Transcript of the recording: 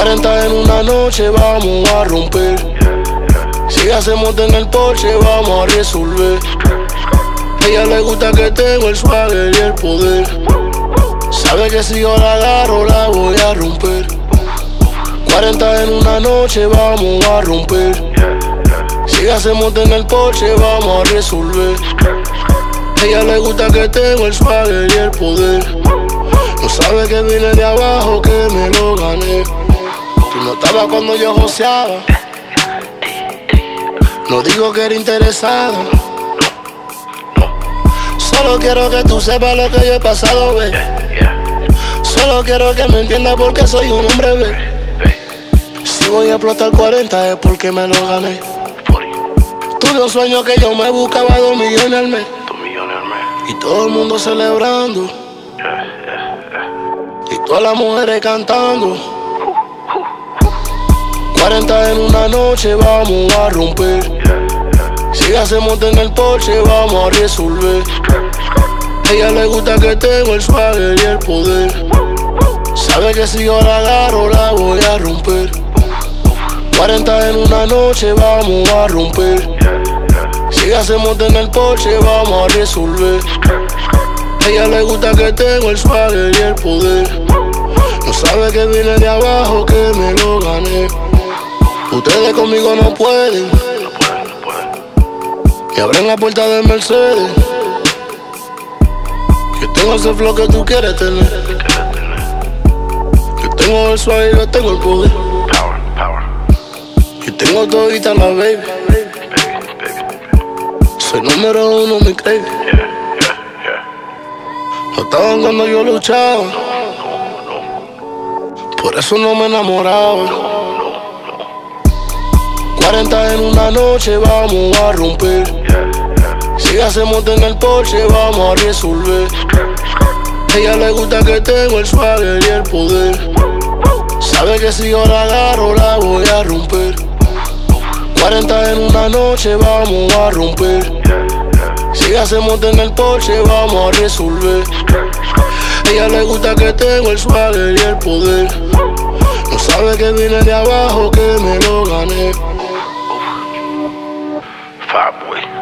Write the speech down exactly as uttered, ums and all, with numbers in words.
cuarenta en una noche vamos a romper. Si hacemos en el Porsche vamos a resolver. A ella le gusta que tengo el swagger y el poder. Sabe que si yo la agarro la voy a romper. cuarenta en una noche vamos a romper. Si hacemos en el Porsche vamos a resolver. A ella le gusta que tengo el swagger y el poder. No sabe que vine de abajo, que me lo gané. Tú no estabas cuando yo joseaba. No digo que era interesado. Solo quiero que tú sepas lo que yo he pasado, ve. Solo quiero que me entiendas porque soy un hombre, ve. Si voy a explotar cuarenta es porque me lo gané. Tuve un sueño que yo me buscaba dos millones al mes. Y todo el mundo celebrando. Y todas las mujeres cantando. cuarenta en una noche vamos a romper. Si hacemos en el Porsche vamos a resolver. A ella le gusta que tengo el swagger y el poder. Sabe que si yo la agarro la voy a romper. cuarenta en una noche vamos a romper. Si hacemos en el Porsche vamos a resolver. A ella le gusta que tengo el swagger y el poder. No sabe que vine de abajo, que me lo gané. Ustedes conmigo no pueden. Que abren la puerta del Mercedes. Que tengo ese flow que tú quieres tener. Que tengo el swagger y yo tengo el poder. Que tengo todita la baby. Soy número uno, mi baby. No estaban cuando yo luchaba. Por eso no me enamoraba. cuarenta en una noche vamos a romper. Si hacemos en el Porsche vamos a resolver. A ella le gusta que tengo el swagger y el poder. Sabe que si yo la agarro la voy a romper. cuarenta en una noche vamos a romper. Si hacemos en el Porsche vamos a resolver. A ella le gusta que tengo el swagger y el poder. No sabe que vine de abajo, que me lo gané. Fat boy.